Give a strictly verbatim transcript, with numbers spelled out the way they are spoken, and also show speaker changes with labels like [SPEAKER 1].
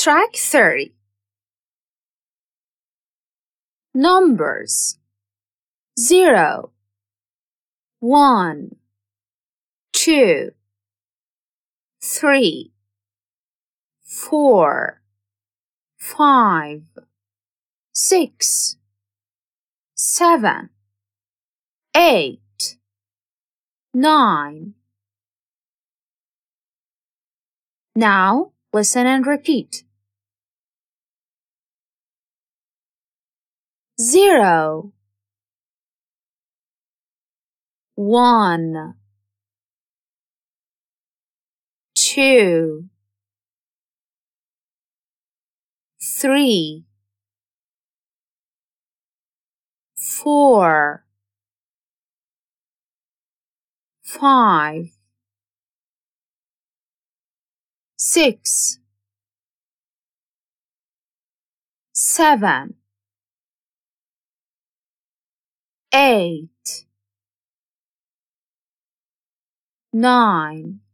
[SPEAKER 1] Track thirty. Numbers zero, one, two, three, four, five, six, seven, eight, nine. Now listen and repeat. Zero, one, two, three, four, five, six, seven, eight, nine.